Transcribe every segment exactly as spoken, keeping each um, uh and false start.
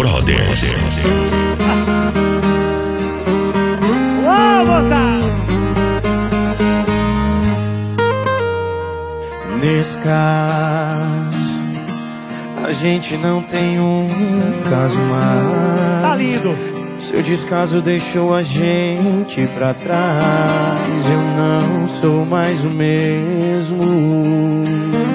Brothers. Vou botar. Nesse caso, a gente não tem um caso mais. Tá lindo. Seu descaso deixou a gente pra trás. Eu não sou mais o mesmo.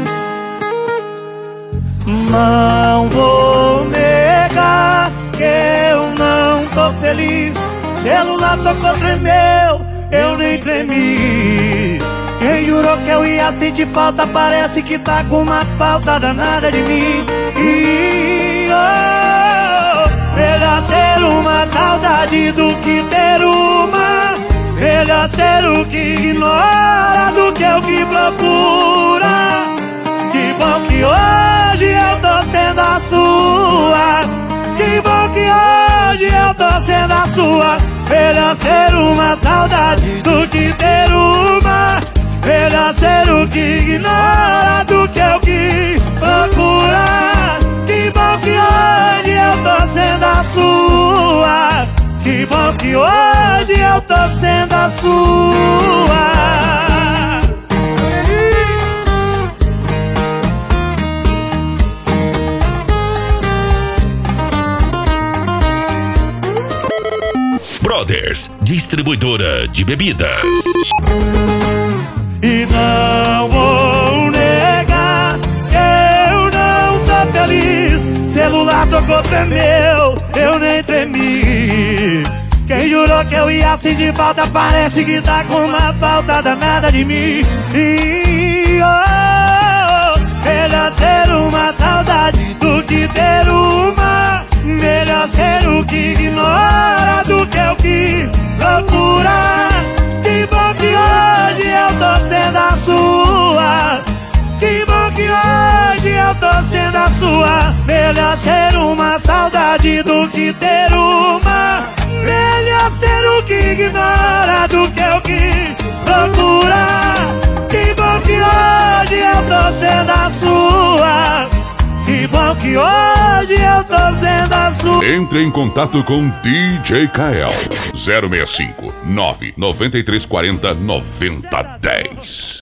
Não vou negar que eu não tô feliz. Celular tocou, tremeu, eu nem tremi. Quem jurou que eu ia sentir falta parece que tá com uma falta danada de mim. E oh, melhor ser uma saudade do que ter uma. Melhor ser o que ignora do que o que procura. Que bom que hoje eu tô sendo a sua. Que bom que hoje eu tô sendo a sua. Melhor ser uma saudade do que ter uma. Melhor ser o que ignora do que o que procura. Que bom que hoje eu tô sendo a sua. Que bom que hoje eu tô sendo a sua. Brothers, distribuidora de bebidas. E não vou negar que eu não tô feliz. Celular tocou, tremeu, eu nem tremi. Quem jurou que eu ia sentir falta parece que tá com uma falta danada de mim. E oh, melhor ser uma saudade do que ter uma. Melhor ser o que ignora do que o que procura. Que bom que hoje eu tô sendo a sua. Que bom que hoje eu tô sendo a sua. Melhor ser uma saudade do que ter uma. Melhor ser o que ignora do que o que procura. Que bom que hoje eu tô sendo a sua. Que bom que hoje eu tô sendo a sua. Entre em contato com D J Kael zero seis cinco nove nove três quatro zero nove zero um zero.